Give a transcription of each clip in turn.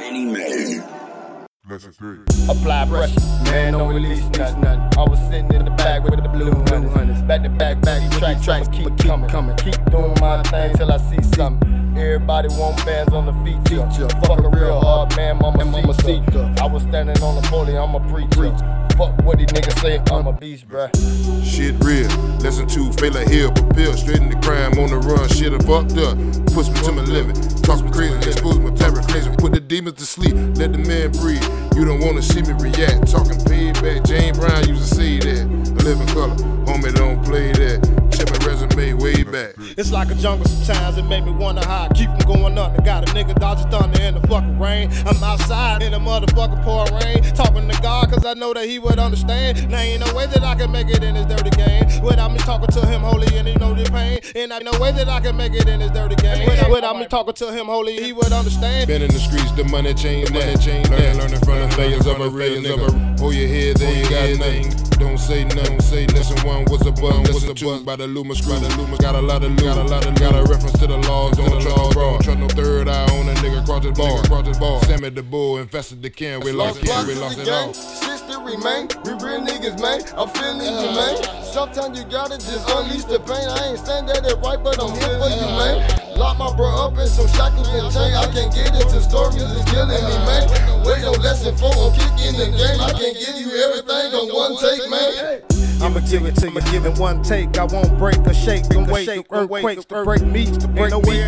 Apply pressure, man, don't release nothing. I was sitting in the back with the blue hunters. Back to back, tracks, keep coming. Keep doing my thing till I see something. Everybody want bands on the feature. Fuck a real hard man, mama seeker. I was standing on the podium, I'm a preacher. Fuck what these niggas say, I'm a beast, bruh. Shit real, lesson 2, fail a hill, propel straight in the crime on the run. Shit I fucked up, push me to my limit. Talk me crazy, expose my paraphrasing. Put the demons to sleep, let the man breathe. You don't wanna see me react, talking payback. James Brown used to say that. I live in color, homie don't play that. Check my resume way back. It's like a jungle sometimes, it make me wonder how I keep from going up. I got a nigga dodging thunder in the fucking rain. I'm outside in the motherfucking pouring rain, talking to God cause I know that he would understand. Now ain't no way that I can make it in this dirty game without me talking to him holy and he know the pain. And ain't no way that I can make it in this dirty game without me talking to him holy, he would understand. Been in the streets, the money chain, learning from the failures of a real nigga. Hold your head, they ain't got nothing. Don't say nothing, listen one was a buzz, listen two by the Luma screw. Got a lot of loot, got a reference to the laws, don't trust no third eye on a nigga cross his bar. Sammy the bull, infested the can, we lost it all. Shit still remain, we real niggas, man. I'm feeling you, man. Sometimes you gotta just unleash the pain. I ain't saying that it right, but I'm here for you, man. Lock my bro up in some shackles and chain. I can't get into stories, it's killing me, man. Wait on lesson 4, I'm kicking the game. I can't give you everything on one take, man. I'ma give it to you, give it one take. I won't break or shake, don't wait, earthquakes to break me, to break me,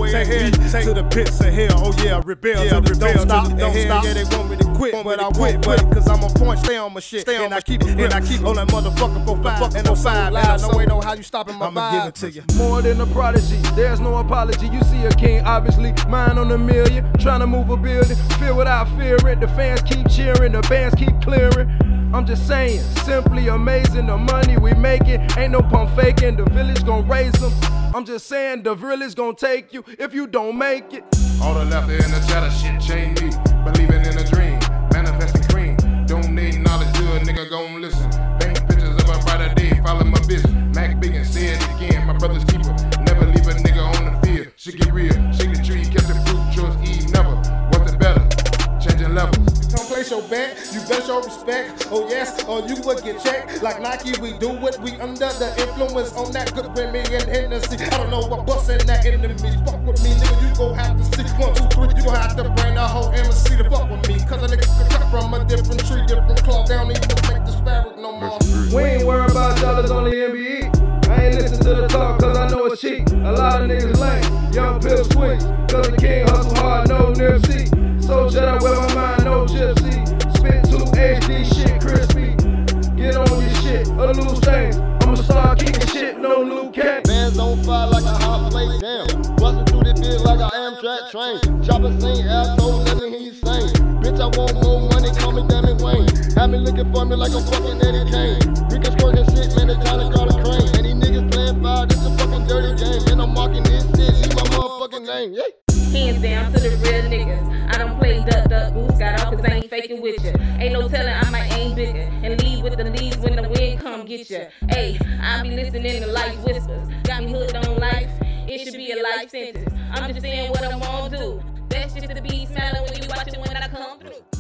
take to the pits of hell. Oh yeah, rebel, don't stop, yeah, they want me to quit, but I won't quit, cause I'm on point, stay on my shit, and I keep on that motherfucker for 5 and 05, and I know how you stopping my vibe. I'ma give it to you. More than a prodigy, there's no apology. You see a king, obviously, mine on a million, trying to move a building, feel without fearing. The fans keep cheering, the bands keep clearing. I'm just saying, simply amazing, the money we making, ain't no pump faking, the village gon' raise them. I'm just saying, the village gon' take you if you don't make it. All the laughter and the chatter shit changed me, believing in a dream, manifesting cream, donating knowledge to a nigga gon' listen, paint pictures of a brighter day, follow my vision, Mac Big and say it again, my brother's keeper, never leave a nigga on the field, shit get real, shake the tree, catch the fruit, choice Eve, never, what's the better, changing levels. Don't place your bet, you best show respect. Oh yes, or you would get checked. Like Nike, we do it, we under the influence on that good Remy and Hennessy. I don't know what bustin' that enemy. Fuck with me, nigga, you gon' have to see. 1, 2, 3, you gon' have to bring the whole embassy to fuck with me. Cause a nigga can cut from a different tree, different cloth. They don't even make this fabric no more. We ain't worried about dollars on the NBA. I ain't listen to the talk cause I know it's cheap. A lot of niggas lame, young pill squeeze. Cause the king hustle hard, no Nipsey. So Jedi with my mind, no gypsy. Spit 2 HD shit crispy. Get on your shit, or loose things. I'ma start kicking shit, no Luke Cat. Bands on fire like a hot plate, damn. Bustin' through the bill like I Amtrak train. Chopper sing, asshole, let me hear you sing. Bitch, I want more money, call me Damn it Wayne. Have me looking for me like I'm fucking Eddie Kane. Rick is squirting shit, man, they tryna call a crane. And these niggas playing fire, this a fucking dirty game. And I'm marking this shit, leave my motherfucking name, yeah. Hands down to the real niggas. I don't play duck, goose, got off cause I ain't faking with ya. Ain't no telling I might aim bigger and leave with the leads when the wind come get ya. Ayy, I be listening to life whispers. Got me hooked on life, it should be a life sentence. I'm just saying what I'm gonna do. That's just the beat smiling when you watch it when I come through.